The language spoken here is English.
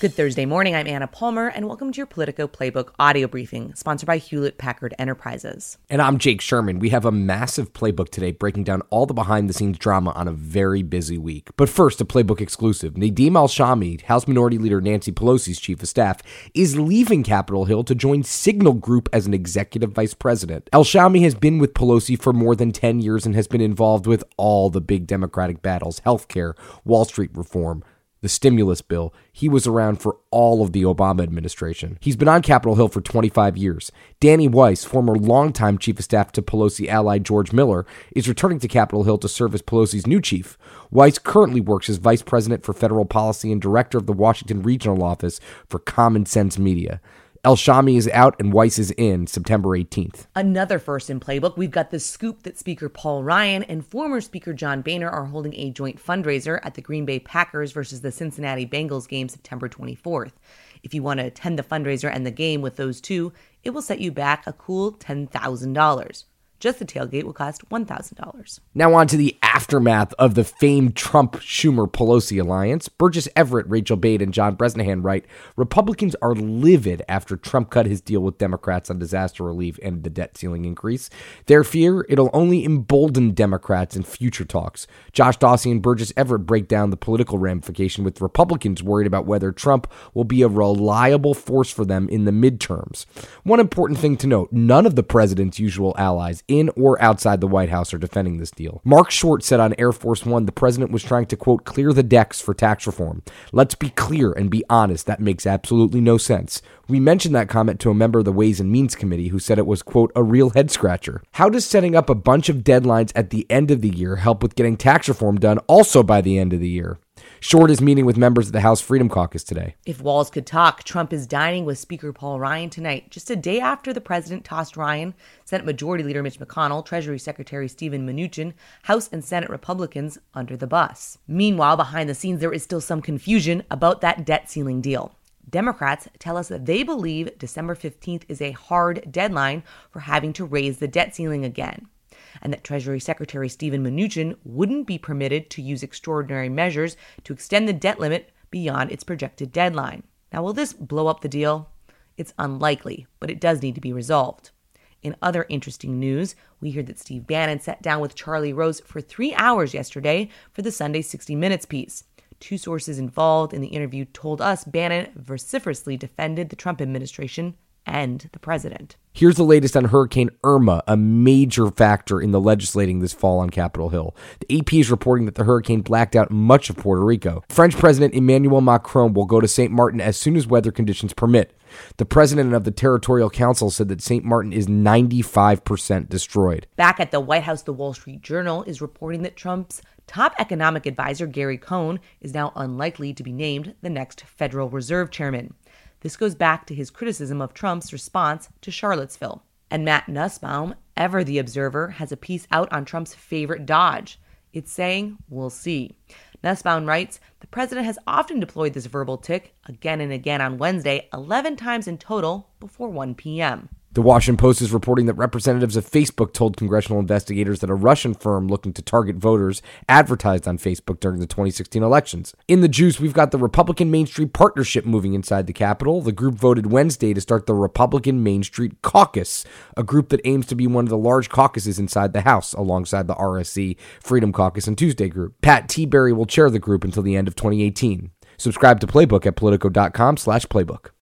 Good Thursday morning. I'm Anna Palmer, and welcome to your Politico Playbook audio briefing, sponsored by Hewlett-Packard Enterprises. And I'm Jake Sherman. We have a massive playbook today breaking down all the behind-the-scenes drama on a very busy week. But first, a playbook exclusive. Nadeem Al-Shami, House Minority Leader Nancy Pelosi's chief of staff, is leaving Capitol Hill to join Signal Group as an executive vice president. Al-Shami has been with Pelosi for more than 10 years and has been involved with all the big Democratic battles: healthcare, Wall Street reform, the stimulus bill. He was around for all of the Obama administration. He's been on Capitol Hill for 25 years. Danny Weiss, former longtime chief of staff to Pelosi ally George Miller, is returning to Capitol Hill to serve as Pelosi's new chief. Weiss currently works as vice president for federal policy and director of the Washington Regional Office for Common Sense Media. Al-Shami is out and Weiss is in September 18th. Another first in Playbook, we've got the scoop that Speaker Paul Ryan and former Speaker John Boehner are holding a joint fundraiser at the Green Bay Packers versus the Cincinnati Bengals game September 24th. If you want to attend the fundraiser and the game with those two, it will set you back a cool $10,000. Just the tailgate will cost $1,000. Now on to the aftermath of the famed Trump-Schumer-Pelosi alliance. Burgess Everett, Rachel Bade, and John Bresnahan write, Republicans are livid after Trump cut his deal with Democrats on disaster relief and the debt ceiling increase. Their fear, it'll only embolden Democrats in future talks. Josh Dawsey and Burgess Everett break down the political ramification, with Republicans worried about whether Trump will be a reliable force for them in the midterms. One important thing to note, none of the president's usual allies in or outside the White House are defending this deal. Mark Short said on Air Force One the president was trying to, quote, clear the decks for tax reform. Let's be clear and be honest, that makes absolutely no sense. We mentioned that comment to a member of the Ways and Means Committee who said it was, quote, a real head scratcher. How does setting up a bunch of deadlines at the end of the year help with getting tax reform done also by the end of the year? Short is meeting with members of the House Freedom Caucus today. If walls could talk, Trump is dining with Speaker Paul Ryan tonight, just a day after the president tossed Ryan, Senate Majority Leader Mitch McConnell, Treasury Secretary Steven Mnuchin, House and Senate Republicans under the bus. Meanwhile, behind the scenes, there is still some confusion about that debt ceiling deal. Democrats tell us that they believe December 15th is a hard deadline for having to raise the debt ceiling again, and that Treasury Secretary Steven Mnuchin wouldn't be permitted to use extraordinary measures to extend the debt limit beyond its projected deadline. Now, will this blow up the deal? It's unlikely, but it does need to be resolved. In other interesting news, we hear that Steve Bannon sat down with Charlie Rose for 3 hours yesterday for the Sunday 60 Minutes piece. Two sources involved in the interview told us Bannon vociferously defended the Trump administration and the president. Here's the latest on Hurricane Irma, a major factor in the legislating this fall on Capitol Hill. The AP is reporting that the hurricane blacked out much of Puerto Rico. French President Emmanuel Macron will go to St. Martin as soon as weather conditions permit. The president of the Territorial Council said that St. Martin is 95% destroyed. Back at the White House, the Wall Street Journal is reporting that Trump's top economic advisor, Gary Cohn, is now unlikely to be named the next Federal Reserve chairman. This goes back to his criticism of Trump's response to Charlottesville. And Matt Nussbaum, ever the Observer, has a piece out on Trump's favorite dodge. It's saying, we'll see. Nussbaum writes, the president has often deployed this verbal tick again and again on Wednesday, 11 times in total before 1 p.m. The Washington Post is reporting that representatives of Facebook told congressional investigators that a Russian firm looking to target voters advertised on Facebook during the 2016 elections. In the juice, we've got the Republican Main Street Partnership moving inside the Capitol. The group voted Wednesday to start the Republican Main Street Caucus, a group that aims to be one of the large caucuses inside the House, alongside the RSC, Freedom Caucus, and Tuesday Group. Pat Tiberi will chair the group until the end of 2018. Subscribe to Playbook at Politico.com/Playbook.